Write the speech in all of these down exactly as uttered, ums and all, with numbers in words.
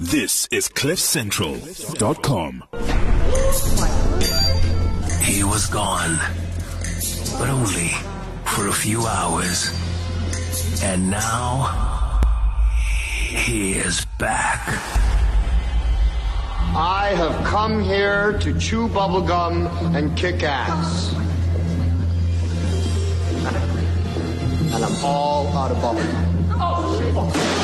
This is cliff central dot com. He was gone, but only for a few hours. And now, he is back. I have come here to chew bubblegum and kick ass. And I'm all out of bubblegum. Oh.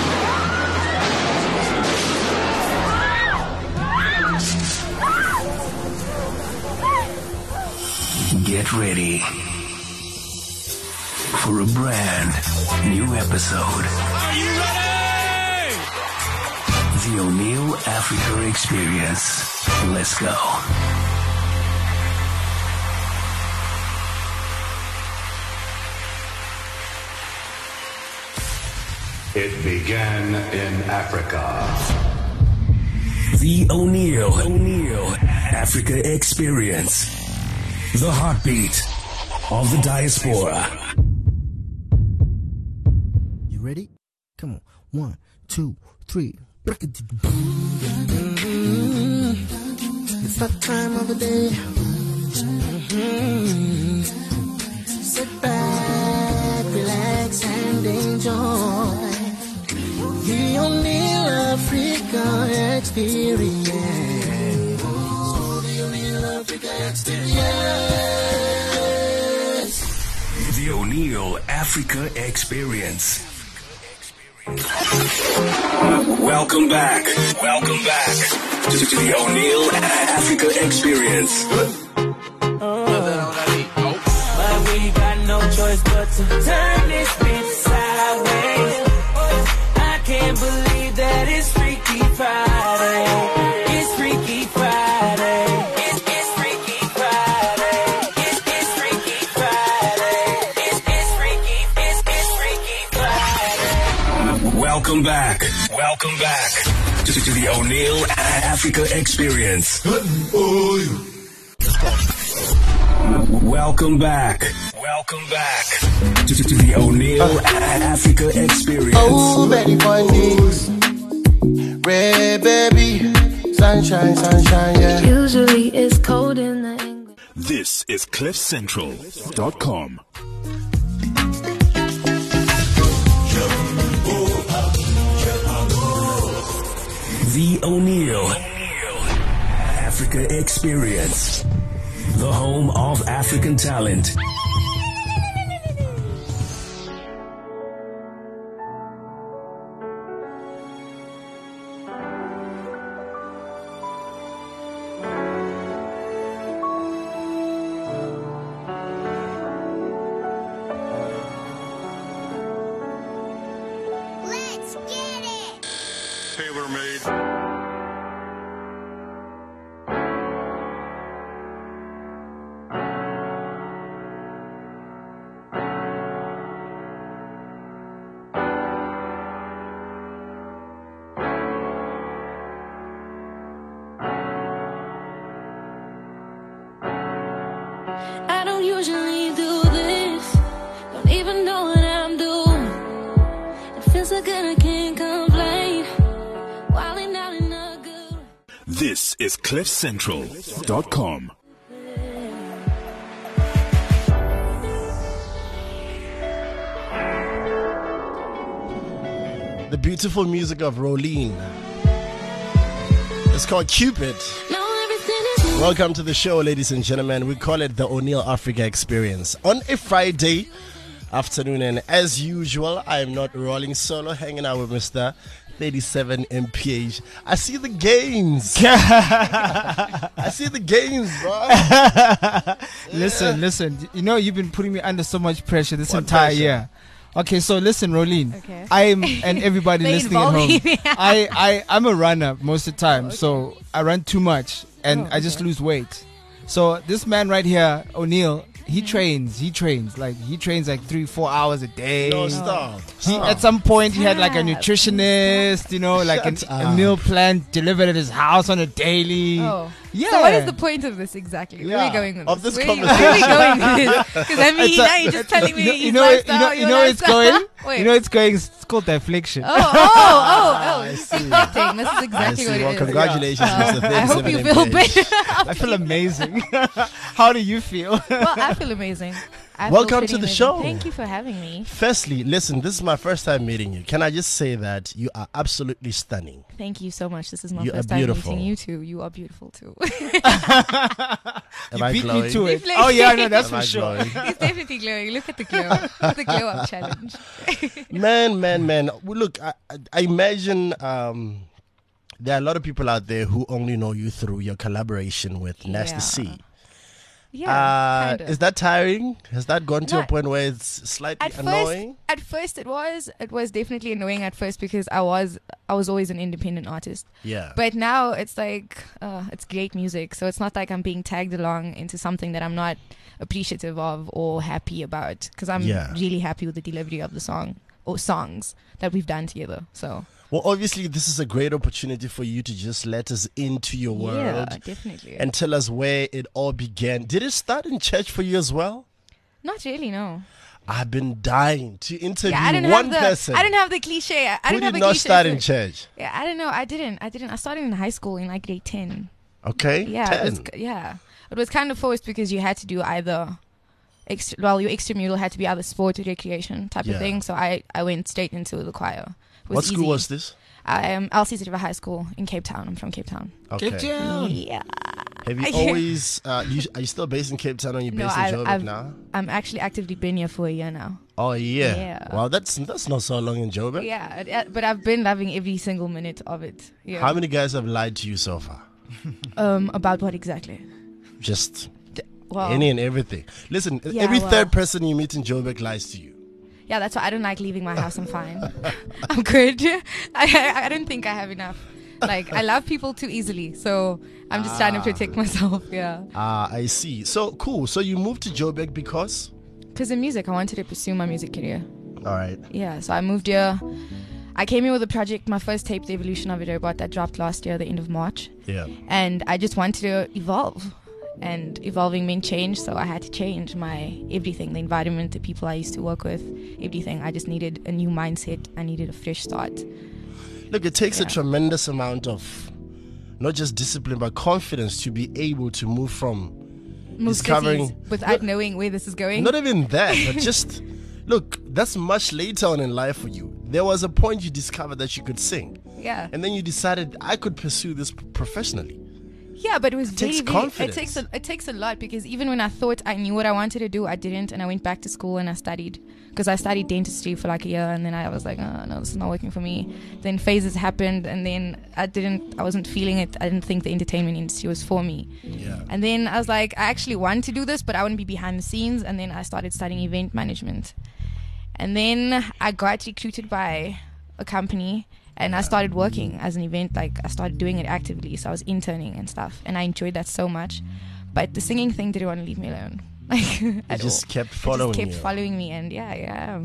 Get ready for a brand new episode. Are you ready? The O'Neill Africa Experience. Let's go. It began in Africa. The O'Neill O'Neill Africa Experience. The heartbeat of the diaspora. You ready? Come on. One, two, three. It's that time of the day. Mm-hmm. Sit back, relax, and enjoy the O'Neill Africa Experience. The O'Neill Africa Experience. The O'Neill Africa Experience. Welcome back. Welcome back to, to the O'Neill Africa Experience. But we got no choice but to turn this bitch sideways. I can't believe that it's Freaky Friday. It's Freaky Friday. It's, it's Freaky Friday. It's, it's Freaky Friday. It's, it's Freaky, it's, it's Freaky Friday. Welcome back. Welcome back to, to the O'Neill Africa Experience. Welcome back. Welcome back to, to, to the O'Neill uh, Africa Experience. Oh, Betty Bunnies, red baby, sunshine, sunshine, yeah. Usually it's cold in the England. This is cliff central dot com. The O'Neill Africa Experience. The home of African talent. Let's get it! Tailor made. I don't usually do this. Don't even know what I'm doing. It feels so good I can't complain. Wilding out in a good. This is cliff central dot com. The beautiful music of Rolene. It's called Cupid. Now everything is Welcome to the show, ladies and gentlemen. We call it the O'Neill Africa Experience. On a Friday afternoon, and as usual, I am not rolling solo, hanging out with Mister thirty-seven M P H. I see the gains. I see the gains, bro. Listen, listen. You know, you've been putting me under so much pressure this What entire pressure? year. Okay, so listen, Rolene. Okay. I'm and everybody They listening at involve home. me. I, I I'm a runner most of the time, Oh, okay. so I run too much and Oh, I just okay. lose weight. So this man right here, O'Neill, he trains. He trains like he trains like three, four hours a day. No, stop. He, Stop. at some point, he had like a Stop. nutritionist, you know, like an, Shut a up. meal plan delivered at his house on a daily. Oh. Yeah. So what is the point of this exactly? Where are Yeah, we going with of this? this Where, are you- where are we going with this? Because I mean, It's a- now you're just telling me you know, his you know, where- you lifestyle, know, you your know where it's lifestyle. going. Wait. You know it's going. It's called deflection. Oh, oh, oh, oh! I He's see. deflecting. This is I exactly see. what Well, it is. congratulations, Uh, Mister I hope you thirty-seven feel M P H. better. I feel amazing. How do you feel? Well, I feel amazing. I feel Welcome pretty to the amazing. show. Thank you for having me. Firstly, listen, this is my first time meeting you. Can I just say that you are absolutely stunning? Thank you so much. This is my You are first time beautiful. meeting you two. You are beautiful too. Am You I beat glowing? me to it. Deflation. Oh yeah, no, that's Am for I sure. glowing? He's definitely glowing. Look at the glow. The glow up challenge. Man, man, man. Well, look, I, I, I imagine um, there are a lot of people out there who only know you through your collaboration with Nasty Yeah. C. Yeah, Uh, kind of. is that tiring? Has that gone to a Not- point where it's slightly At annoying? first, at first it was it was definitely annoying at first because I was I was always an independent artist. Yeah. But now it's like uh, it's great music, so it's not like I'm being tagged along into something that I'm not appreciative of or happy about because I'm Yeah. really happy with the delivery of the song or songs that we've done together. So Well, obviously, this is a great opportunity for you to just let us into your world yeah, definitely. and tell us where it all began. Did it start in church for you as well? Not really, no. I've been dying to interview Yeah, I didn't one have the person I didn't have the cliche. I who didn't have did the not cliche start in first. church. Yeah, I don't know. I didn't. I didn't. I started in high school in like grade ten. Okay? Yeah, it was, ten. yeah. It was kind of forced because you had to do either, extra, well, your extramural had to be either sport or recreation type Yeah. of thing. So I, I went straight into the choir. It was What school easy. was this? I am L C River High School in Cape Town. I'm from Cape Town. Okay. Cape Town. Yeah. Have you I- always, uh, you, are you still based in Cape Town or are you No, based in I've, Joburg I've, now? I'm actually actively been here for a year now. Oh, yeah. Yeah. Wow, that's that's not so long in Joburg. Yeah, it- it- but I've been loving every single minute of it. Yeah. How many guys have lied to you so far? Um, about what exactly? Just Well, any and everything. Listen, Yeah, every well. third person you meet in Joburg lies to you. yeah, that's why I don't like leaving my house. I'm fine. I'm good. I, I I don't think I have enough. Like I love people too easily, so I'm just trying to protect myself. Yeah. Ah, I see. So, cool. So you moved to Joburg because? Because in music, I wanted to pursue my music career. All right. Yeah, so I moved here. I came here with a project, my first tape, The Evolution of a Robot, that dropped last year, the end of March. Yeah. And I just wanted to evolve. And evolving meant change, so I had to change my everything, the environment, the people I used to work with, everything. I just needed a new mindset. I needed a fresh start. Look, it takes a Yeah. tremendous amount of not just discipline, but confidence to be able to move from Move discovering. cities without knowing where this is going. Not even that, but just look, that's much later on in life for you. There was a point you discovered that you could sing, Yeah. and then you decided I could pursue this p- professionally. Yeah, but it was It very, takes very confidence. it takes a, it takes a lot because even when I thought I knew what I wanted to do, I didn't, and I went back to school and I studied because I studied dentistry for like a year, and then I was like, oh no, this is not working for me. Then phases happened, and then I didn't, I wasn't feeling it. I didn't think the entertainment industry was for me. Yeah. And then I was like, I actually want to do this, but I want to be behind the scenes. And then I started studying event management, and then I got recruited by a company. And I started working as an event, like I started doing it actively. So I was interning and stuff, and I enjoyed that so much. But the singing thing didn't want to leave me alone. Like It at just all. kept It following just kept you. following me, and yeah, yeah.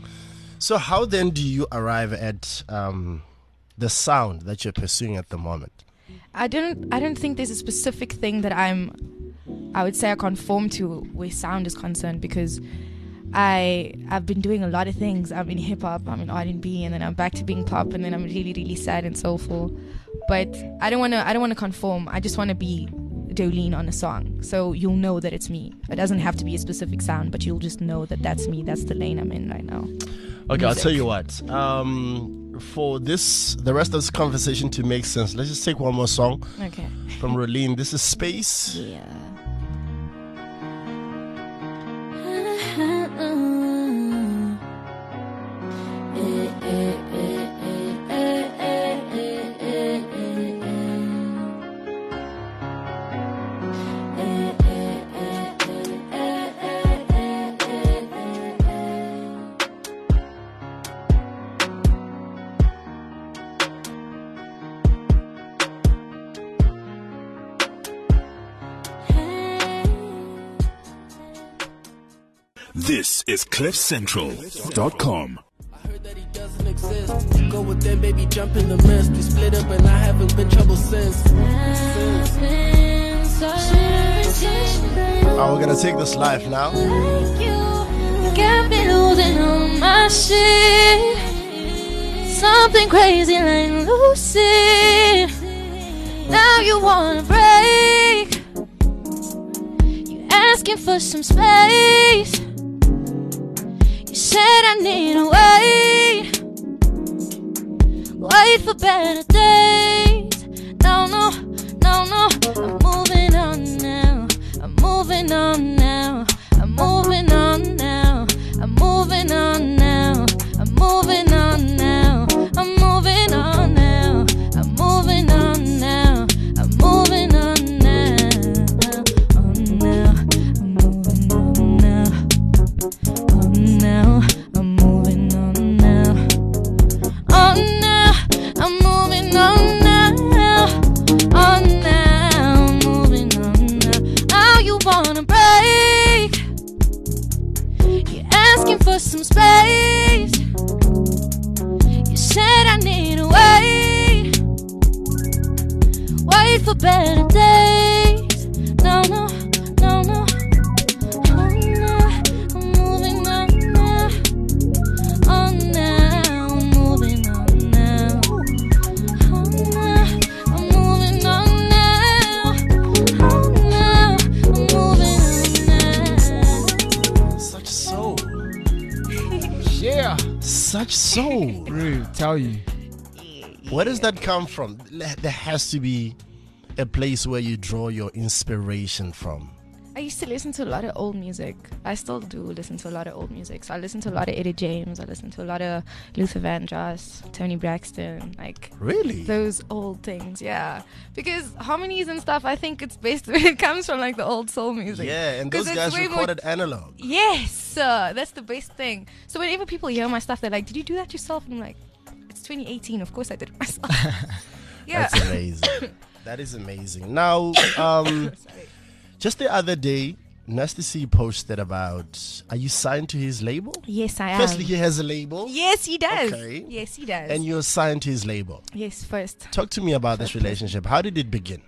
So how then do you arrive at um, the sound that you're pursuing at the moment? I don't, I don't think there's a specific thing that I'm, I would say I conform to where sound is concerned because I I've been doing a lot of things. I'm in hip hop, I'm in R and B, and then I'm back to being pop, and then I'm really really sad and soulful. But I don't want to I don't want to conform. I just want to be Jolene on a song, so you'll know that it's me. It doesn't have to be a specific sound, but you'll just know that that's me. That's the lane I'm in right now. Okay, I'll Music. tell you what. Um, for this, the rest of this conversation to make sense, let's just take one more song Okay. from Rolene. This is Space. Yeah. This is cliff central dot com. Doesn't exist. Go with them, baby, jump in the mist. We split up and I haven't been trouble since. since. Oh, we're gonna take this live now. You got me losing on my shit. Something crazy like Lucy. Now you wanna break. You asking for some space. You said I need to wait. Wait for better days. No, no, no, no. I'm moving on now. I'm moving on now. I'm moving on now. I'm moving on now. I'm moving on now. I'm moving on now. I'm moving on now. I'm moving on now. On now. I'm moving on now. On now. I'm moving on now. On now. I'm moving on now. On now. I'm moving on now. How you wanna break? You're asking for some space. You said I need to wait. Wait for better days. No, no, no, no. Oh, no. I'm moving on now. On now. I'm moving on now. On now. I'm moving on now. On now. I'm moving on now. Such soul. Yeah. Such soul. Really, tell you. Where does that come from? Le- There has to be a place where you draw your inspiration from. I used to listen to a lot of old music. I still do listen to a lot of old music. So I listen to a lot of Eddie James. I listen to a lot of Luther Vandross, Tony Braxton, like Really? those old things. Yeah, because harmonies and stuff, I think it's based. It comes from like the old soul music. Yeah, and 'Cause those it's guys way more- recorded analog. Yes, uh, that's the best thing. So whenever people hear my stuff, they're like, "Did you do that yourself?" And I'm like, "It's twenty eighteen. Of course I did it myself." Yeah. That's amazing. That is amazing. Now, um, just the other day, Nasty C posted about, are you signed to his label? Yes, I am. Firstly, he has a label. Yes, he does. Okay. Yes, he does. And you're signed to his label. Yes, first. Talk to me about this relationship. How did it begin?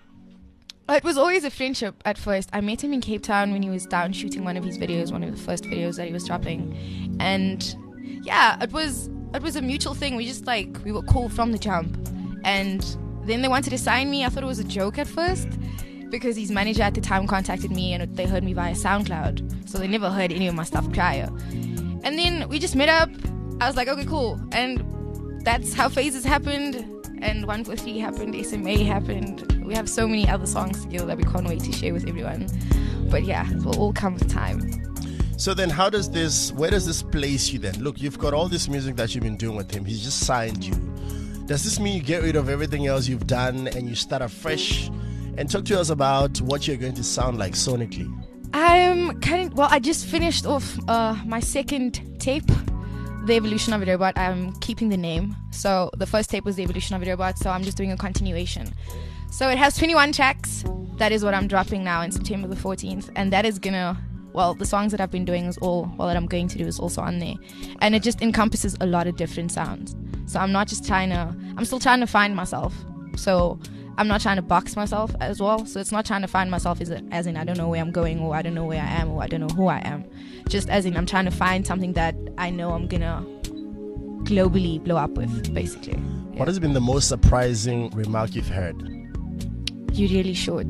It was always a friendship at first. I met him in Cape Town when he was down shooting one of his videos, one of the first videos that he was dropping. And yeah, it was it was a mutual thing. We just like, we were cool from the jump. And then they wanted to sign me. I thought it was a joke at first because his manager at the time contacted me and they heard me via SoundCloud. So they never heard any of my stuff prior. And then we just met up. I was like, okay, cool. And that's how Phases happened. And one four three happened, S M A happened. We have so many other songs together that we can't wait to share with everyone. But yeah, it will all come with time. So then how does this, where does this place you then? Look, you've got all this music that you've been doing with him. He's just signed you. Does this mean you get rid of everything else you've done and you start afresh? And talk to us about what you're going to sound like sonically. I'm kind of, well, I just finished off uh, my second tape, The Evolution of a Robot. I'm keeping the name. So the first tape was The Evolution of a Robot, so I'm just doing a continuation. So it has twenty-one tracks. That is what I'm dropping now in September the fourteenth. And that is gonna, well, the songs that I've been doing is all, well, that I'm going to do is also on there. And it just encompasses a lot of different sounds. So I'm not just trying to, I'm still trying to find myself. So I'm not trying to box myself as well. So it's not trying to find myself as, a, as in I don't know where I'm going or I don't know where I am or I don't know who I am. Just as in I'm trying to find something that I know I'm gonna globally blow up with, basically. Yeah. What has been the most surprising remark you've heard? You're really short.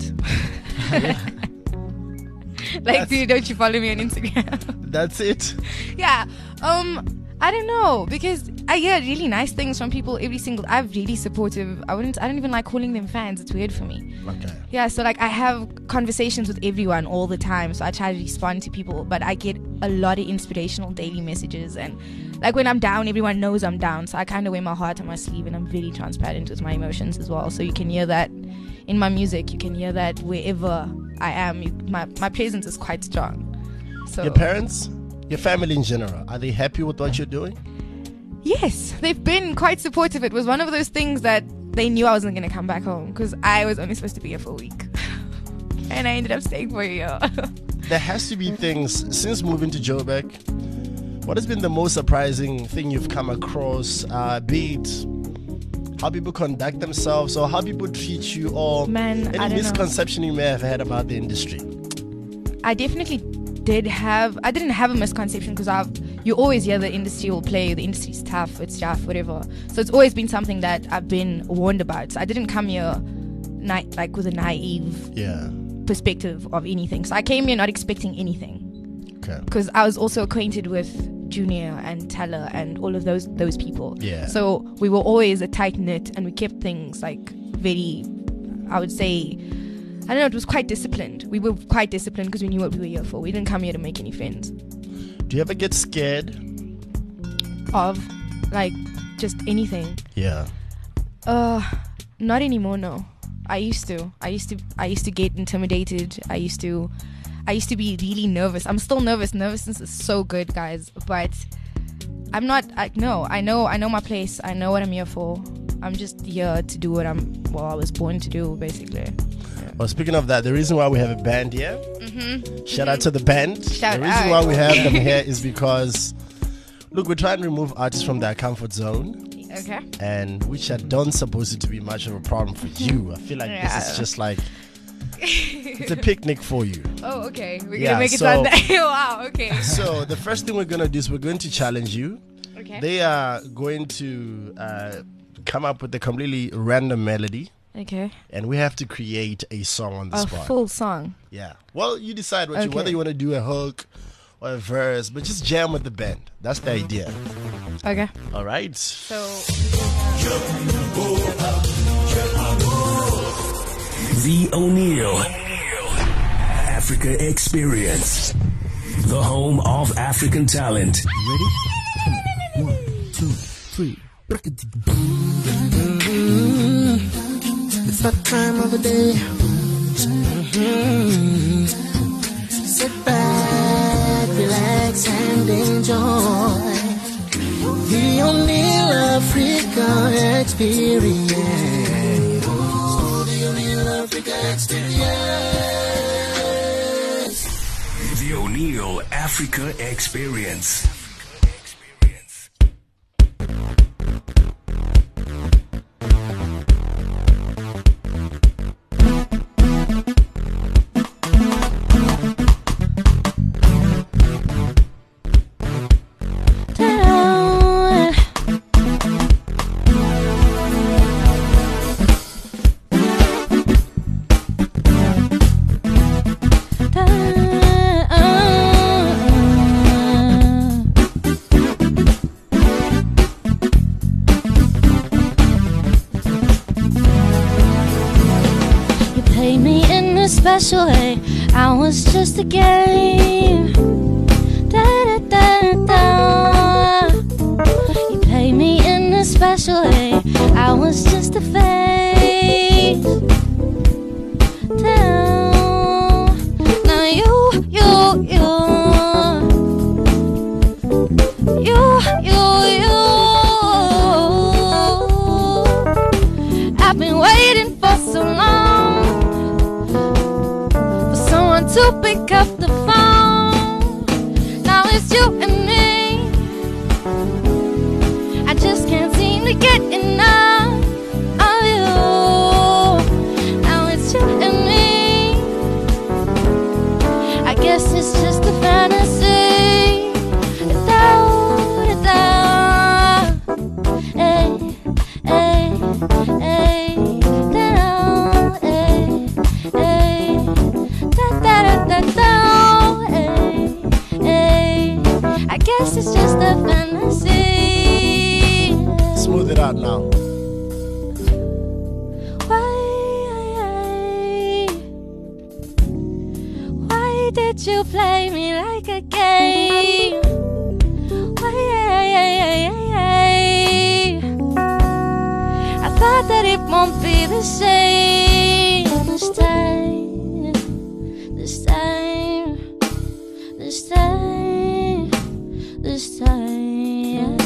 Like, dude, don't you follow me on Instagram? That's it. Yeah. Um, I don't know, because I hear really nice things from people every single. I'm really supportive. I wouldn't. I don't even like calling them fans. It's weird for me. Okay. Yeah. So like, I have conversations with everyone all the time. So I try to respond to people, but I get a lot of inspirational daily messages. And like when I'm down, everyone knows I'm down. So I kind of wear my heart on my sleeve, and I'm very transparent with my emotions as well. So you can hear that in my music. You can hear that wherever I am. You, my my presence is quite strong. So your parents, your family in general, are they happy with what you're doing? Yes, they've been quite supportive. It was one of those things that they knew I wasn't going to come back home because I was only supposed to be here for a week. And I ended up staying for a year. There has to be things, since moving to Joburg, what has been the most surprising thing you've come across, uh, be it how people conduct themselves or how people treat you, or Man, I any don't know. misconception you may have had about the industry? I definitely did have. I didn't have a misconception because I've. You always hear the industry will play. The industry's tough. It's tough. Whatever. So it's always been something that I've been warned about. So I didn't come here, na- like with a naive Yeah. perspective of anything. So I came here not expecting anything. Okay. Because I was also acquainted with Junior and Teller and all of those those people. Yeah. So we were always a tight knit, and we kept things like very, I would say, I don't know, it was quite disciplined. We were quite disciplined because we knew what we were here for. We didn't come here to make any friends. Do you ever get scared? Of, like, just anything. Yeah. Uh, not anymore. No, I used to. I used to. I used to get intimidated. I used to. I used to be really nervous. I'm still nervous. Nervousness is so good, guys. But I'm not. I, no, I know. I know my place. I know what I'm here for. I'm just here to do what I'm. Well, I was born to do, basically. Well, speaking of that, the reason why we have a band here, Mm-hmm. shout out to the band. Shout the reason out. why we have them here is because, look, we're trying to remove artists from their comfort zone. Okay. And which I don't suppose it to be much of a problem for you. I feel like this Yeah. is just like, it's a picnic for you. Oh, okay. We're Yeah, gonna make it so- sound that. Wow. Okay. So the first thing we're going to do is we're going to challenge you. Okay. They are going to uh, come up with a completely random melody. Okay. And we have to create a song on the A spot. full song. Yeah. Well, you decide what you, Okay. whether you want to do a hook or a verse, but just jam with the band. That's the idea. Okay. All right. So. The O'Neill Africa Experience, the home of African talent. Ready? One, two, three. It's that time of the day. Mm-hmm. Sit back, relax, and enjoy the O'Neill Africa Experience. The O'Neill Africa Experience. The O'Neill Africa Experience. Special way, I was just a game. Da da da da. You play me in a special way, I was just a face. Down. Now you, you, you, you, you, you. I've been waiting for so long to pick up the phone. Now it's you and me. I just can't seem to get enough of you. Now it's you and me. I guess it's just a fantasy. Da, da, da. Hey, hey, hey, da, hey, hey. Da, da, da, da, hey, hey. I guess it's just a fantasy. Smooth it out now. Why, why did you play me like a game? Why, I thought that it won't be the same this time. This time, this time, this time.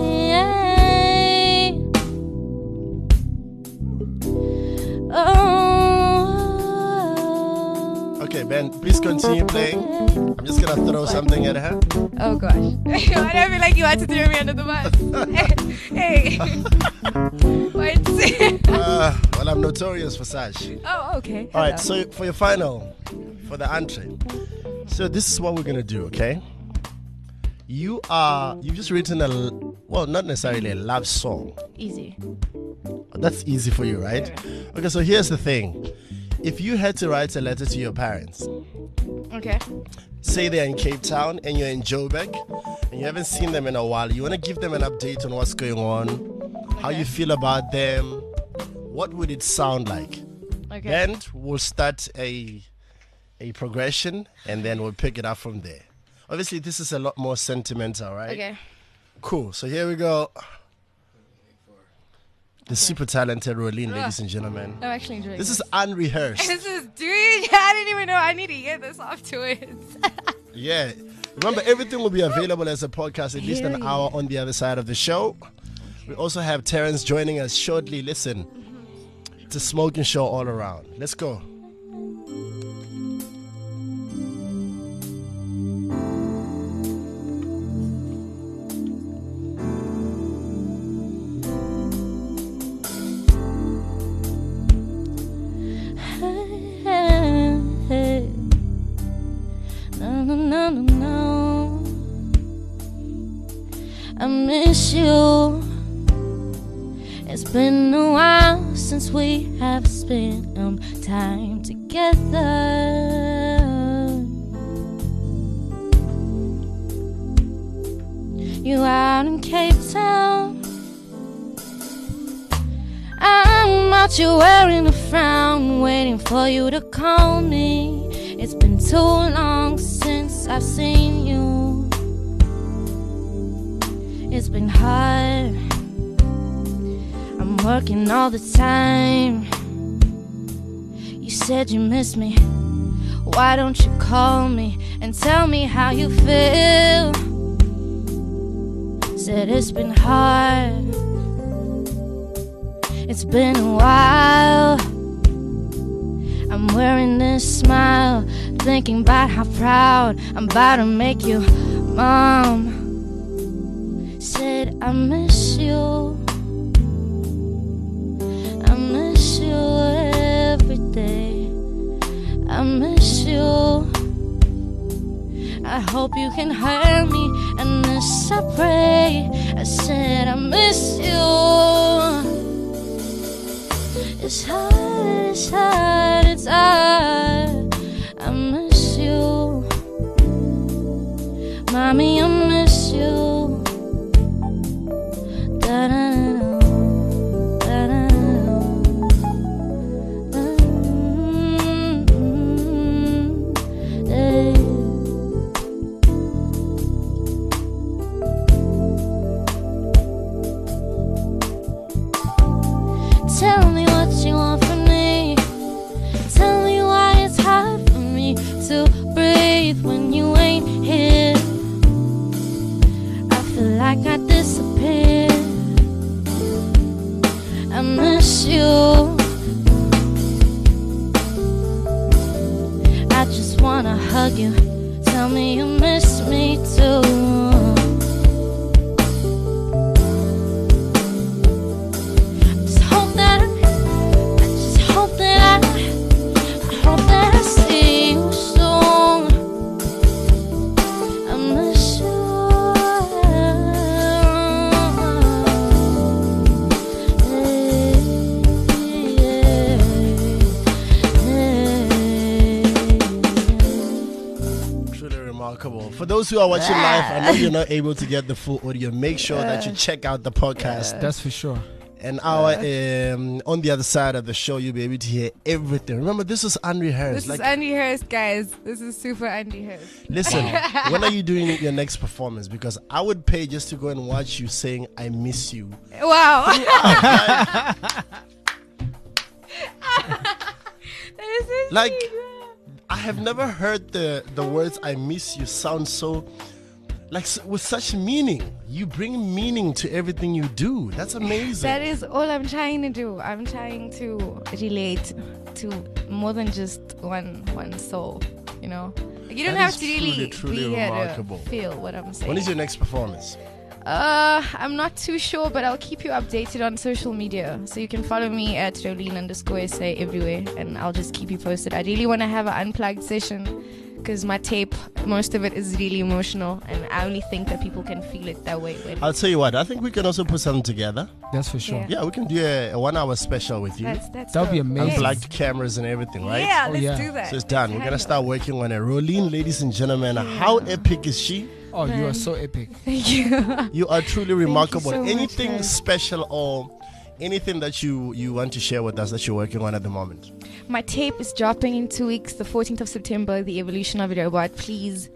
Oh. Okay, Ben, please continue playing. I'm just gonna throw something at her. Oh gosh. Why do I feel like you had to throw me under the bus? Hey. Why What? uh, well, I'm notorious for such. Oh, okay. All right, Hello. so for your final, for the entree. So this is what we're gonna do, okay? You are you've just written a l- well, not necessarily a love song. Easy. That's easy for you, right? Okay, so here's the thing. If you had to write a letter to your parents, Okay. say they're in Cape Town and you're in Joburg and you haven't seen them in a while, you want to give them an update on what's going on, how you feel about them, what would it sound like? Okay. Then we'll start a a progression and then we'll pick it up from there. Obviously, this is a lot more sentimental, right? Okay. Cool. So here we go. The super talented Rolene, ladies and gentlemen. I'm actually enjoying This this. is unrehearsed. This is, dude, I didn't even know. I need to hear this afterwards. Yeah. Remember, everything will be available as a podcast at least an Period. hour on the other side of the show. We also have Terrence joining us shortly. Listen, it's a smoking show all around. Let's go. No, no, no, no, no. I miss you. It's been a while since we have spent um, time together. You out in Cape Town, I'm out here wearing a frown, waiting for you to call me. It's been too long since I've seen you. It's been hard, I'm working all the time. You said you miss me, why don't you call me and tell me how you feel? Said it's been hard, it's been a while. I'm wearing this smile, thinking about how proud I'm about to make you, Mom. Said I miss you, I miss you every day. I miss you, I hope you can hear me, and this I pray. I said I miss you. It's hard, it's hard, it's hard. I miss you, Mommy, I miss you. Da da da da da. Tell me what you want from me. Tell me why it's hard for me to breathe when you ain't here. I feel like I disappeared. I miss you. I just wanna hug you. Tell me you miss me too. For those who are watching live, I know you're not able to get the full audio. Make sure that you check out the podcast. That's for sure. And our um, on the other side of the show, you'll be able to hear everything. Remember, this is unrehearsed. This is unrehearsed, guys. This is super unrehearsed. Listen, when are you doing your next performance? Because I would pay just to go and watch you saying "I miss you." Wow. That is so Like, sweet. I have never heard the the words "I miss you" sound so like s- with such meaning. You bring meaning to everything you do. That's amazing. That is all I'm trying to do. I'm trying to relate to more than just one one soul. You know, like, you don't That have is to really truly, truly be here remarkable. to feel what I'm saying. When is your next performance? Uh, I'm not too sure, but I'll keep you updated on social media. So you can follow me at Jolene underscore S A everywhere, and I'll just keep you posted. I really want to have an unplugged session because my tape, most of it is really emotional, and I only think that people can feel it that way. When I'll tell you what, I think we can also put something together. That's for sure. Yeah. Yeah, we can do a, a one-hour special with you. That's, that's That would be dope. amazing. Unplugged cameras and everything, right? Yeah, Oh, let's yeah. do that. So it's done. We're Let's gonna start handle working on it. Rolene, ladies and gentlemen, how epic is she? Oh, you are Man. so epic. it. Thank you. You are truly remarkable. so much, Anything guys. special or anything that you you want to share with us that you're working on at the moment? My tape is dropping in two weeks, the fourteenth of September, The Evolution of a Robot. Please,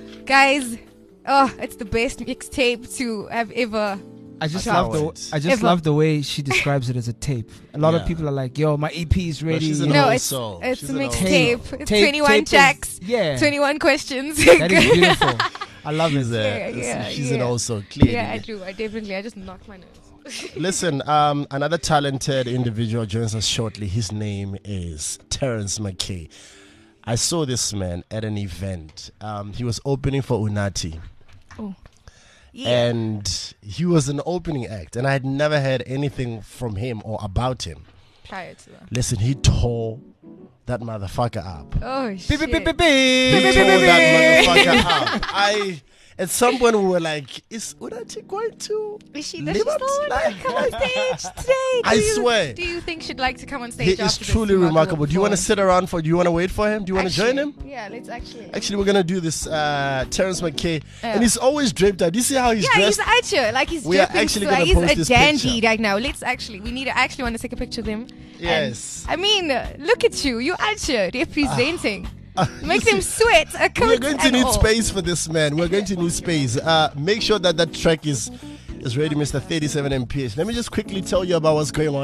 guys, oh, it's the best mixtape to have ever. I just I love can't the wait. I just Ever. love the way she describes it as a tape. A lot Yeah. of people are like, "Yo, my E P is ready." she's you an know. No, old it's soul. it's She's a an old mixtape. soul. It's Tape- twenty-one tape is- tracks, yeah. twenty-one questions. That is beautiful. I love She's, it. a, Yeah, this- yeah, she's an yeah. old soul, clearly. Yeah, I do. I definitely. I just knocked my nose. Listen, um, another talented individual joins us shortly. His name is Terrence McKay. I saw this man at an event. Um, he was opening for Unati. Oh. Yeah. And he was an opening act, and I had never heard anything from him or about him. Prior to that. Listen, he tore that motherfucker up. Oh Beep, shit. beep, beep, beep, He beep. tore that motherfucker up. I, at some point, we were like, "Is Unati going to Is she, does she live up still to want to that?" come on stage today? Do I you, swear. Do you think she'd like to come on stage He is after this truly remarkable. Do you want to performance? sit around for? Do you want to wait for him? Do you want to join him? Actually, Yeah, let's actually. Actually, we're gonna do this. Uh, Terrence McKay, Yeah. and he's always draped up. Do you see how he's Yeah, dressed? he's at you. Like he's We are dripping actually sweat. gonna He's post a this dandy picture. right now. Let's actually, we need to actually want to take a picture of him. Yes. And, I mean, uh, look at you. You're at you representing. Uh, Make you them see, sweat. A coat We're going to and need all. space for this man. We're going to need space. Uh, make sure that that track is is ready, Mister thirty-seven M P H. Let me just quickly tell you about what's going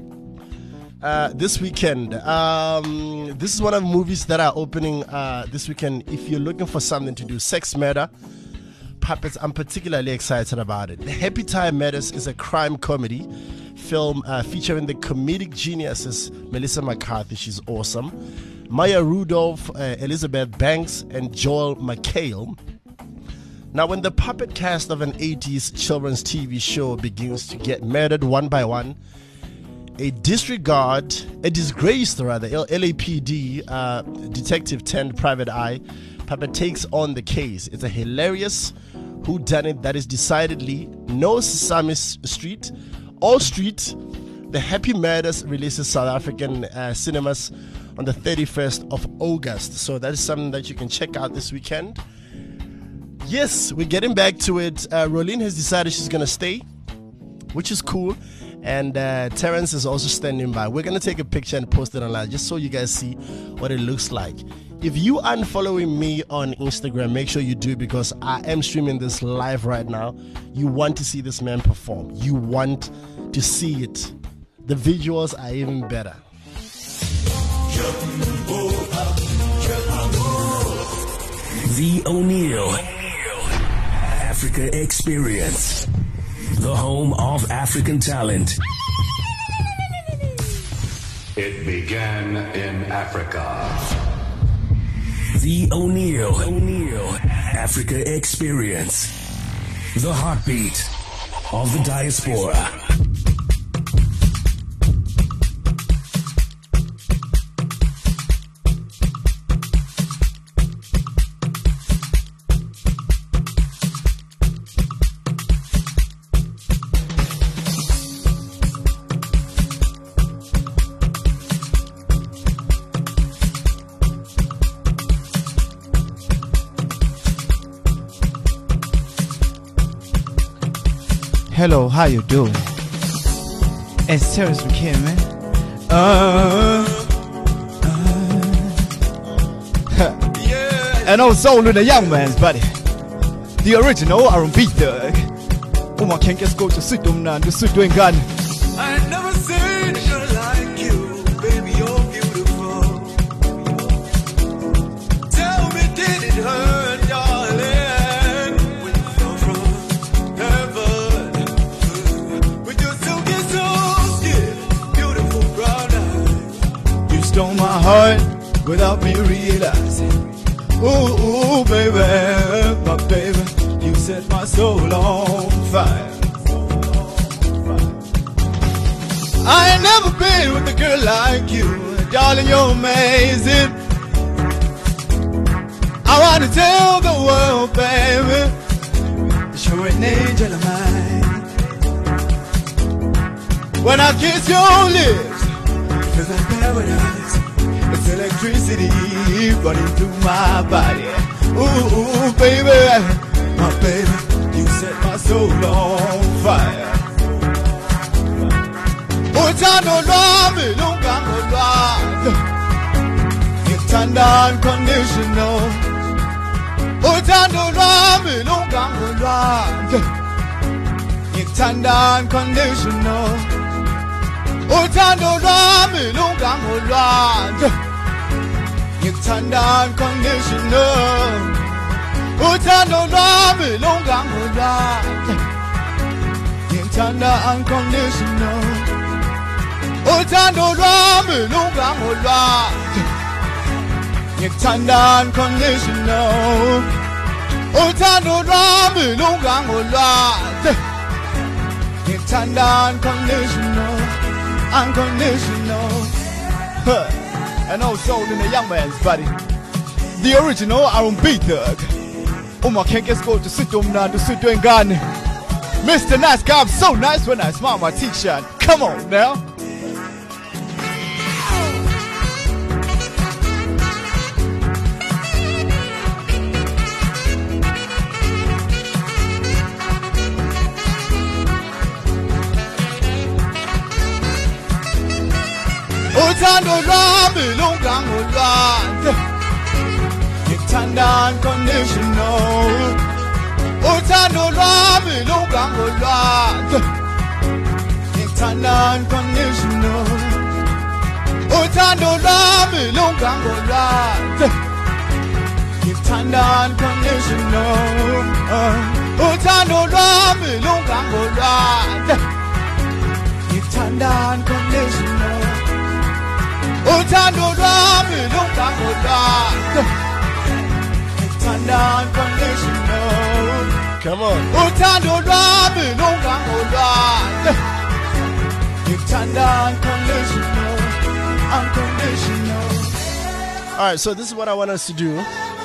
on. Uh, this weekend, um, this is one of the movies that are opening uh, this weekend. If you're looking for something to do, Sex Murder, Puppets, I'm particularly excited about it. Happy Time Matters is a crime comedy film uh, featuring the comedic geniuses Melissa McCarthy, she's awesome, Maya Rudolph, uh, Elizabeth Banks, and Joel McHale. Now, when the puppet cast of an eighties children's T V show begins to get murdered one by one, a disregard, a disgraced rather, L- LAPD uh, detective turned private eye, Puppet takes on the case. It's a hilarious whodunit that is decidedly no Sesame Street, all street. The Happy Murders releases South African uh, cinemas on the thirty-first of August. So that is something that you can check out this weekend. Yes, we're getting back to it. Uh, Rolene has decided she's going to stay, which is cool. And uh, Terrence is also standing by. We're going to take a picture and post it online just so you guys see what it looks like. If you aren't following me on Instagram, make sure you do, because I am streaming this live right now. You want to see this man perform. You want to see it. The visuals are even better. The O'Neill Africa Experience, the home of African talent. It began in Africa. The O'Neill O'Neill Africa Experience, the heartbeat of the diaspora. Hello, how you doing? It's Terrence McKay, man. Uh, uh. And also only the young man's buddy, the original R and B thug. Oh, my can't just go to sit down now, to sit doing gun. I never seen a girl like you, baby, you're beautiful. Tell me, did it hurt, darling, when you fell from heaven? With your silky soul skin, beautiful brown eyes. You stole my heart without me realizing. Ooh, ooh, baby, my baby. You set my soul on fire. I ain't never been with a girl like you. Darling, you're amazing. I wanna tell the world, baby, you're an angel of mine. When I kiss your lips, it feels like paradise. It's electricity running through my body. Ooh, ooh, baby, my baby, you set my soul on fire. Utando lwami lunganolwandle, ngikuthanda unconditional. Utando lwami lunganolwandle, ngikuthanda unconditional. Utando lwami lunganolwandle, ngikuthanda unconditional. Utando lwami lunganolwandle, ngikuthanda unconditional. Utando lwami lunganolwandle, ngikuthanda unconditional. Utando lwami lunganolwandle, ngikuthanda unconditional, unconditional. Huh. And also in the young man's body, the original Aaron B. Thug. Uma can't get go to sit on now to sit doing gun. Mister Nice Guy, I'm so nice when I smile my t-shirt. Come on now. Utando lwami lunganolwandle, ngikuthanda unconditional. Utando lwami lunganolwandle, ngikuthanda unconditional. Utando lwami lunganolwandle, ngikuthanda unconditional. Utando lwami lunganolwandle, ngikuthanda unconditional. Utando lwami lunganolwandle, ngikuthanda unconditional. Come on. Utando lwami lunganolwandle, ngikuthanda unconditional, unconditional. All right, so this is what I want us to do.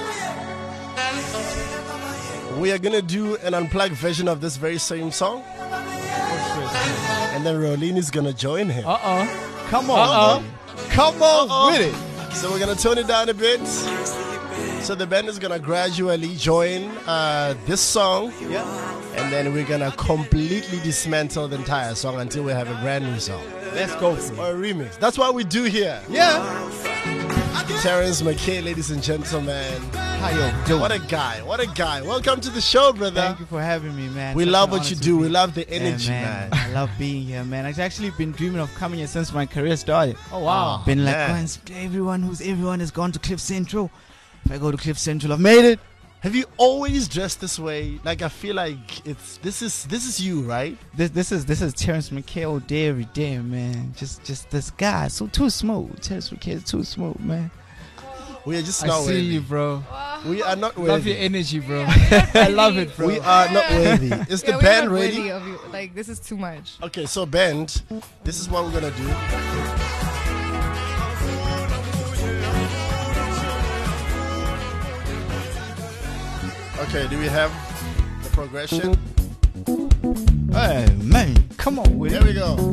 We are gonna do an unplugged version of this very same song, and then Rolene is gonna join him. Uh oh. Come on. Uh-oh. Come on Uh-oh. with it. So we're gonna tone it down a bit. So the band is gonna gradually join uh, this song, yeah, and then we're gonna completely dismantle the entire song until we have a brand new song. Let's go for it. Or a remix. That's what we do here. Yeah. Terrence McKay, ladies and gentlemen. How you doing? What a guy. What a guy. Welcome to the show, brother. Thank you for having me, man. We Such love an what honor you to do. be- We love the Yeah, energy, man. I love being here, man. I've actually been dreaming of coming here since my career started. Oh, wow. Been like, man. once everyone who's everyone has gone to Cliff Central. If I go to Cliff Central, I've made it. Have you always dressed this way? Like, I feel like it's this is this is you, right? This this is this is Terrence McKay all day, every day, man. Just just this guy, so too smooth. Terrence McKay is too smooth, man. We are just I not see worthy. you, bro. We are not Love worthy. your energy, bro. I love it, bro. We are not worthy. Is Yeah, the we're band not ready? worthy of you. Like, this is too much. Okay, so band, this is what we're gonna do. Okay, do we have the progression? Hey, man, come on with Here it. we go.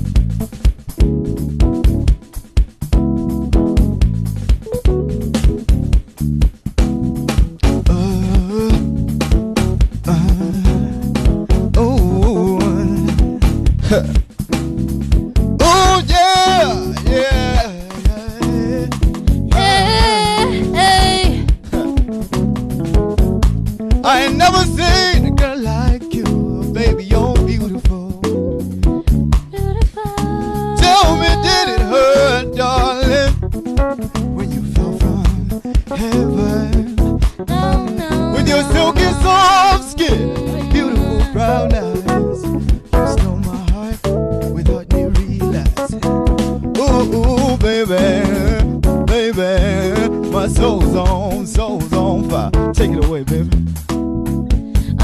Oh, yeah, yeah, yeah. Hey, hey. I ain't never seen a girl like you, baby, you're beautiful. Tell me, did it hurt, darling, when you fell from heaven? No, no. With your silky soft skin, beautiful brown eyes, you stole my heart without me realizing. Ooh, ooh, baby, baby, my soul's on, soul's on fire. Take it away, baby.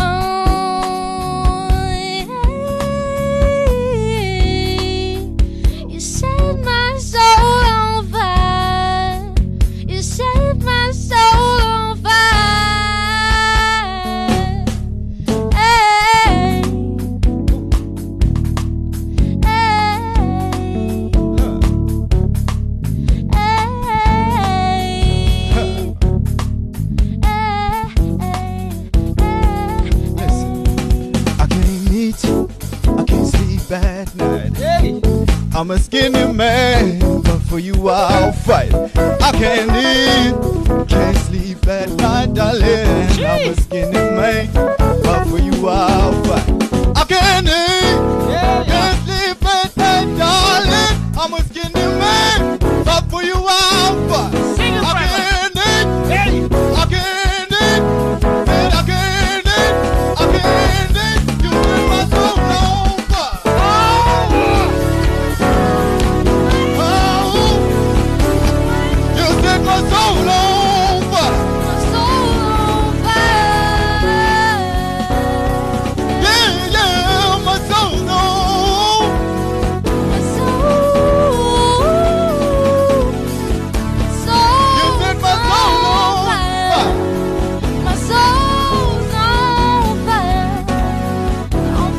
I'm a skinny man, but for you I'll fight. I can't eat, can't sleep at night, darling. I'm a skinny man, but for you I'll fight. I can't eat, can't sleep at night, darling. I'm a skinny man, but for you I'll fight. I can't eat, I can't eat, and I can't eat, I can't eat. You in my soul on fire. Oh, you set my soul on fire. My soul on fire. Yeah, yeah, my soul on. My soul. Soul. You set my soul on fire. My soul's on fire. On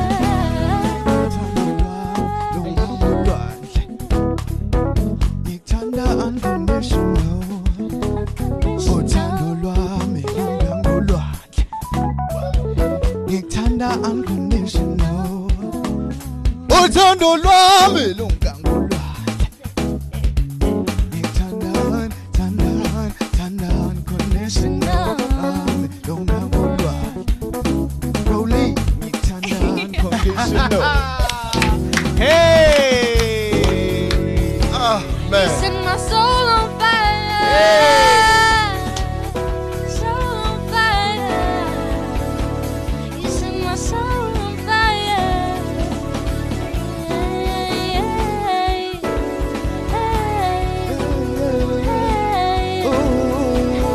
Itanda unconditional. Utando lwami lungango lwakhe. Ngithanda unconditional. Utando lwami lungango lwakhe. Ngithanda, thanda, thanda unconditional. Lungango lwakhe. Rolling, ngithanda unconditional. Hey! Oh, You man. set my soul on fire. Soul on fire. You set my soul on fire. Hey, hey, hey, hey,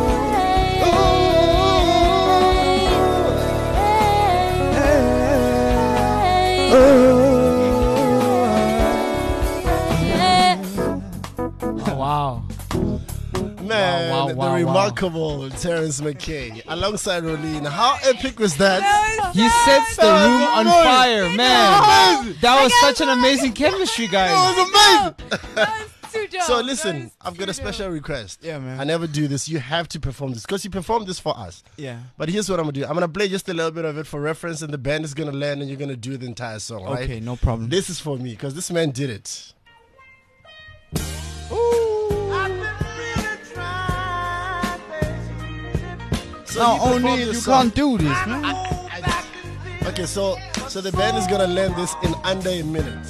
Oh, wow. Man, Wow, wow, the wow, wow. remarkable Terrence McKay alongside Rolene. How epic was that? He sets the room on fire, man. That was such an amazing chemistry, guys. That was amazing. So listen, I've got a special request. Yeah, man. I never do this. You have to perform this because you performed this for us. Yeah. But here's what I'm gonna do. I'm gonna play just a little bit of it for reference, and the band is gonna land, and you're gonna do the entire song. Right? Okay, no problem. This is for me because this man did it. So No, he performed O'Neal, this you song. can't do this, man. Okay, so so the band is gonna learn this in under a minute.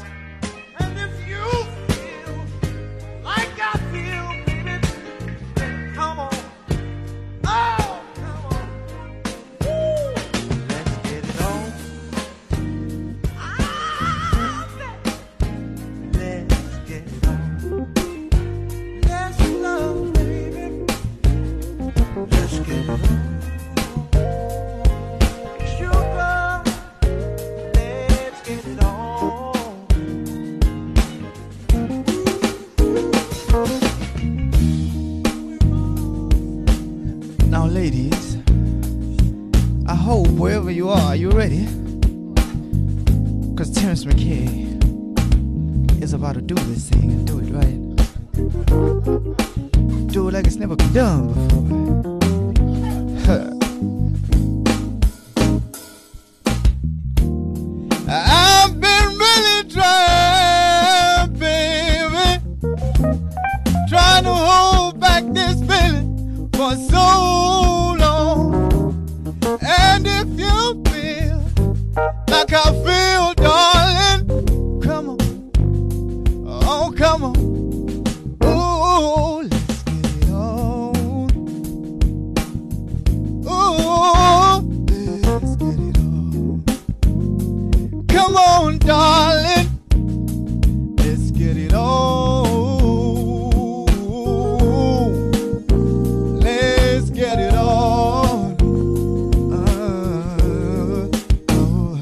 Now, ladies, I hope wherever you are, you ready? Because Terrence McKay is about to do this thing and do it right. Do it like it's never been done before. Huh. I've been really trying, baby, trying to hold back this feeling for so long. And if you feel like I feel, darling, come on, oh come on, oh let's get it on, oh let's get it on, come on, darling, let's get it on. Let's get it on. Uh, oh.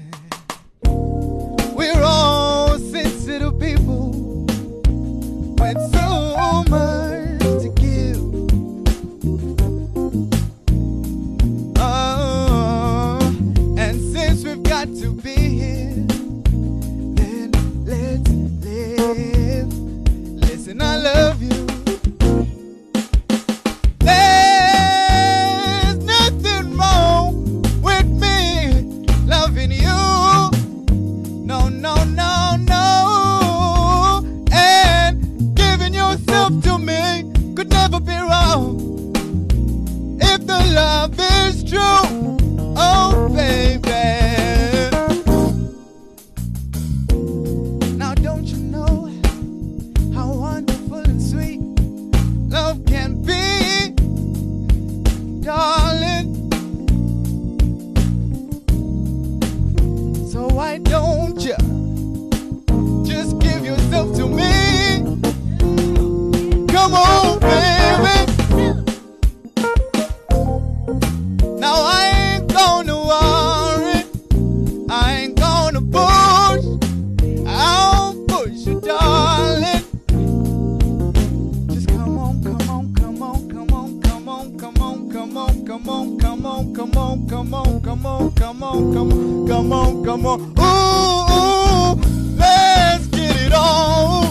We're all sensitive people with so much to give. Uh, and since we've got to be here, then let's live. Listen, I love you. There's nothing wrong with me loving you. No, no, no, no. darling. So why don't you just give yourself to me? Come on, baby. Now I ain't gonna worry, I ain't gonna push, I'll push you, darling. Just come on, come on, come on, come on, come on, come on, come on, come on, come on, come on, come on, come on, come on, come on, come on, come on. Ooh, ooh, let's get it on.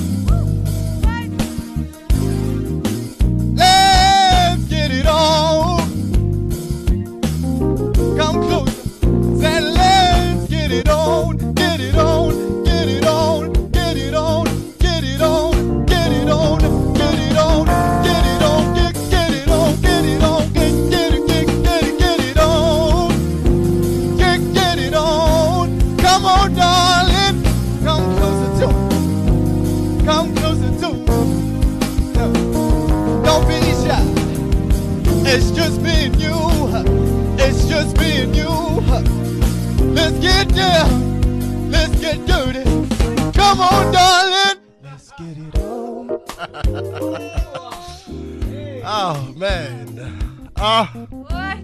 Let's get it on. Come closer. Say let's get it on. Get it on. Get it on. Get it on. Get it on. Get it on. Get it on. Get it on. Get get it on. Get it on. Get get it get get it get it on. Get get it on. Come on, darling. Come closer to. Come closer to. Don't be shy. It's just me and you. It's just me and you. Let's get there. Let's get dirty. Come on, darling. Let's get it on. Oh man. Ah. What?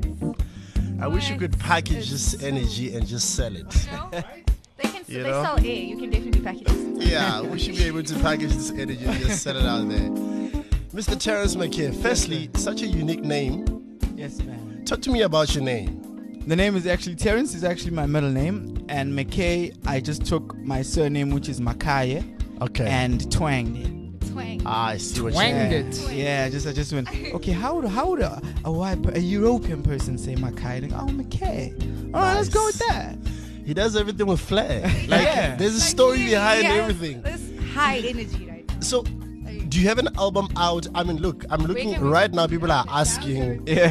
I wish you could package this energy and just sell it. They can You they know? sell air. You can definitely package it. Yeah, we should be able to package this energy and just sell it out there. Mister Terrence McKay, firstly, such a unique name. Yes, man. Talk to me about your name. The name is actually Terrence is actually my middle name, and McKay I just took my surname, which is Makaye, Okay. and twanged it. Twang. Ah, I see what you Yeah, mean. yeah. Just I just went. Okay, how would how would a, a white per- a European person say Makaye? Like, oh, McKay. All right, let's go with that. He does everything with flair. Like, Yeah. there's a story behind Yes, everything. This high energy, right? So, do you have an album out? I mean, look, I'm looking can we- right now. People are asking. Yeah.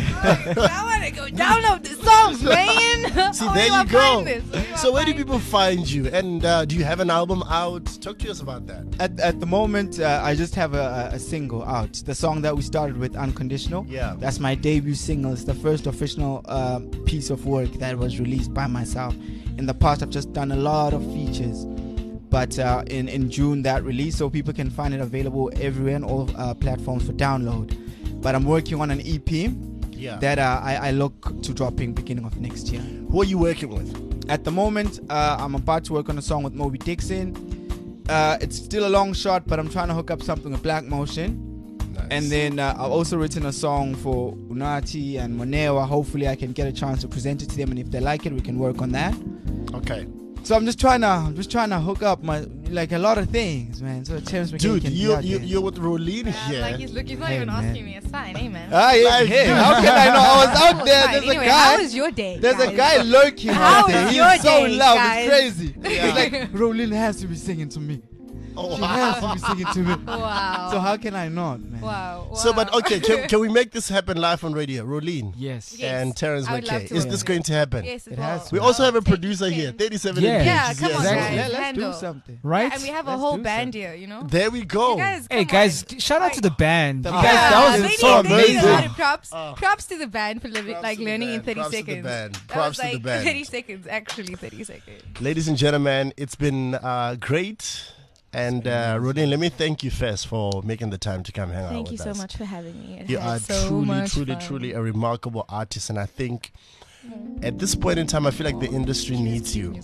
I want to go download the songs, man. See, Oh, there you you are go. find this. Where you So, are where do find people find you? And uh, do you have an album out? Talk to us about that. At, at the moment, uh, I just have a, a single out. The song that we started with, Unconditional. Yeah. That's my debut single. It's the first official uh, piece of work that was released by myself. In the past, I've just done a lot of features. But uh, in, in June, that released, so people can find it available everywhere on all uh, platforms for download. But I'm working on an E P Yeah. that uh, I, I look to dropping beginning of next year. Who are you working with? At the moment, uh, I'm about to work on a song with Moby Dixon. Uh, it's still a long shot, but I'm trying to hook up something with Black Motion. Nice. And then uh, I've also written a song for Unati and Monewa. Hopefully, I can get a chance to present it to them, and if they like it, we can work on that. Okay. So I'm just trying to, I'm just trying to hook up my like a lot of things, man. So Terrence McKay Dude, can be you, out you, there. you're with Rolene Yeah, here. like he's, look, he's not Hey, even man. asking me. It's fine, hey man. Ah, yeah, Like, hey, dude. how can I know? I was out It's there. fine. There's Anyway, a guy. how was your day? There's guys? a guy lurking How out there. was He's your so day, loud. guys? It's crazy. Yeah. He's like, Rolene has to be singing to me. Oh, She wow. has to be singing to me. Wow. So how can I not, man? Wow. wow. So, but okay, can, can we make this happen live on radio? Rolene Yes. Yes. and Terrence I would love McKay. to Is work this with going to happen? Yes, it, It will. has to. We also have a Take producer ten. here, thirty-seven Yeah. M P. Yeah, She's come here on, as well. guys. Yeah, let's Handle. do something. Right? And we have a Let's whole do band something. here, you know? There we go. You guys, Hey come guys, on. shout out to the band. The You band. guys, Yeah, that they was need- so they need a amazing. lot of props. Oh. Props to the band for living, Props like to the learning in band. thirty Props to the seconds. band. That Props was to the like band. thirty seconds, actually thirty seconds. Ladies and gentlemen, it's been uh, great. And uh, Rolene, let me thank you first for making the time to come hang out Thank with you us. so much for having me. It You had are so truly, much truly, fun. truly a remarkable artist. And I think at this point in time, I feel like the industry needs you.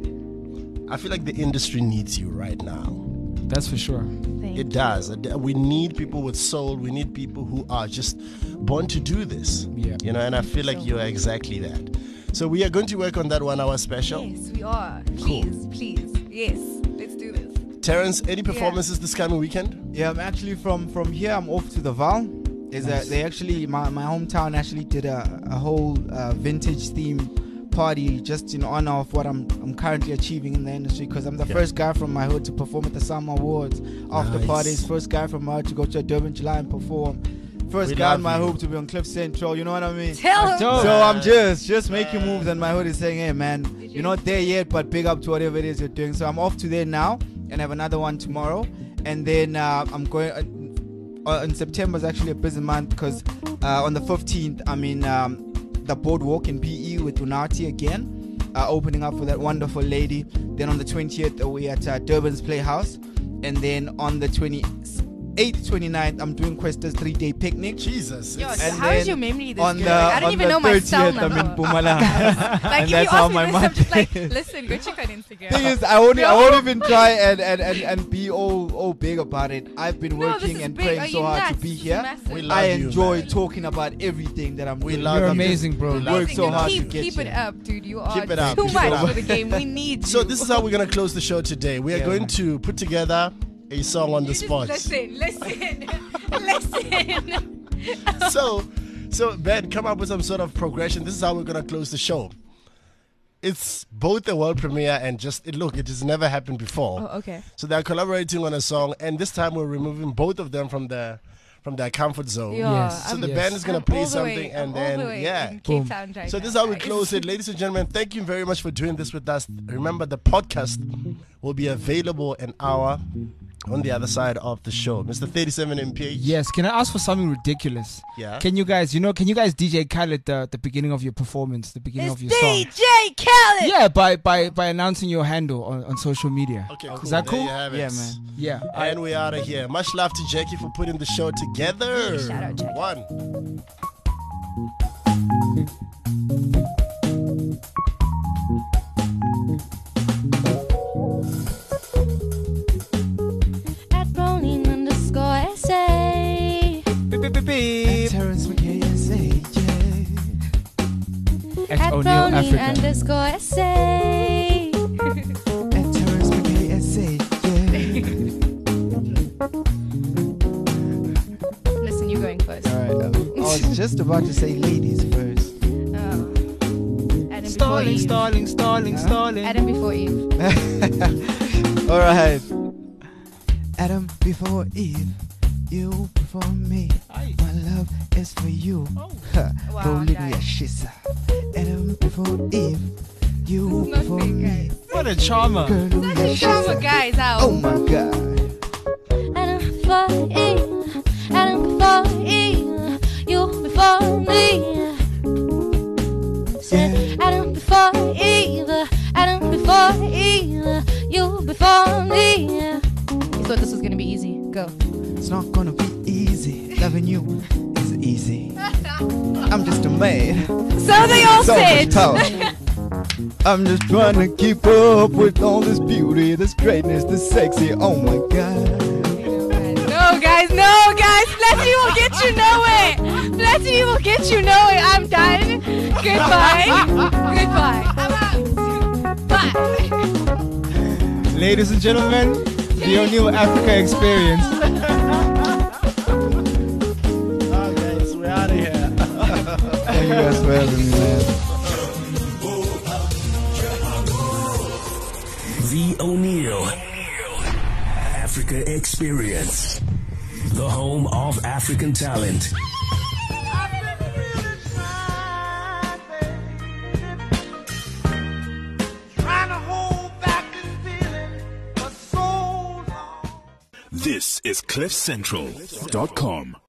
I feel like the industry needs you right now. That's for sure. Thank It does. We need people with soul. We need people who are just born to do this. Yeah. You know, and I feel like you're exactly that. So we are going to work on that one hour special. Yes, we are. Cool. Please, please. Yes, let's do this. Terrence, any performances this coming weekend? Yeah, I'm actually from from here. I'm off to the Val. Is Nice. a, they actually my, my hometown actually did a, a whole uh, vintage theme party just in honor of what I'm I'm currently achieving in the industry, because I'm the Yeah. first guy from my hood to perform at the Summer Awards after Nice. parties. First guy from my hood to go to a Durban July and perform. First We guy love in my you. hood to be on Cliff Central. You know what I mean? Tell him. dope. So I'm just just making moves, and my hood is saying, "Hey man, you're not there yet, but big up to whatever it is you're doing." So I'm off to there now, and have another one tomorrow, and then uh, I'm going. Uh, uh, in September is actually a busy month because uh, on the fifteenth, I mean, um, the boardwalk in P E with Unati again, uh, opening up for that wonderful lady. Then on the twentieth, uh, we at uh, Durban's Playhouse. And then on the twenty-eighth, twenty-ninth, I'm doing Questa's three-day picnic. Jesus. Yo, And how is then your memory this on good? the, Like, I don't on even the know my cell thirtieth, I'm number. in Mpumalanga. Like, And if that's you how ask me my this, I'm month just like, is. listen, go check on Instagram. Thing is, I won't, I won't even try and, and, and, and be all, all big about it. I've been No, this working is and big. praying Are so you hard nuts? to be This is here. massive. We love I you, enjoy man. talking about everything that I'm We doing. love You're you. amazing, bro. We Work love so you. hard keep to get keep it here. up, dude. You are Keep it up, too keep it much up. for the game. We need So you. this is how we're gonna close the show today. We are Yeah, going man. to put together a song on the Just spot. listen, listen, listen. so, so Ben, come up with some sort of progression. This is how we're gonna close the show. It's both a world premiere and just it, look, it has never happened before. Oh, okay. So they're collaborating on a song, and this time we're removing both of them from the from their comfort zone. Yeah, Yes. So I'm- the Yes. band is gonna I'm play all the way- something, I'm and all the then way yeah. in Cape Boom. Town right So now, this is how we guys. close it, ladies and gentlemen. Thank you very much for doing this with us. Remember, the podcast will be available an hour on the other side of the show. Mister thirty-seven M P H. Yes, can I ask for something ridiculous? Yeah. Can you guys, you know, can you guys D J Khaled the the beginning of your performance, the beginning It's of your song? D J Khaled. Yeah, by by by announcing your handle on, on social media. Okay, cool. Is that There cool? you have it. Yeah, man. Yeah. And we out of here. Much love to Jackie for putting the show together. Shout out, Jackie. One. At Browning underscore S A. Beep, beep, beep, beep. Terrence McKay, S A, yeah. At At O'Neill Browning Africa. underscore S A. At Terrence McKay, S A, yeah. Listen, you going first. All right, um, I was just about to say ladies first. Oh. Adam before Stalling, Eve. stalling, stalling, Huh? stalling. Adam before Eve. All right. Adam before Eve, you before me. Aye. My love is for you. Oh. Ha, Wow, Go I'm little dying. Yashisa. Adam before Eve, you This is not before fake, me. guys. What a charmer. Girl, who That's a show for Yashisa. guys out. Oh my God. Adam before Eve. Adam before Eve. You before me. Said Adam before Eve. Adam before Eve. You before me. You thought this was gonna be easy. Go. It's not gonna be easy. Loving you is easy. I'm just a maid. So they all So said. much power. I'm just trying to keep up with all this beauty, this greatness, this sexy. Oh my God. No, guys, no, guys. Flattery will get you nowhere. Flattery will get you nowhere. I'm done. Goodbye. Goodbye. I'm out. Bye. Ladies and gentlemen, the O'Neill Africa experience. Okay, so we're out of here. Thank you guys for having me, man. The O'Neill Africa Experience, the home of African talent. This is cliff central dot com.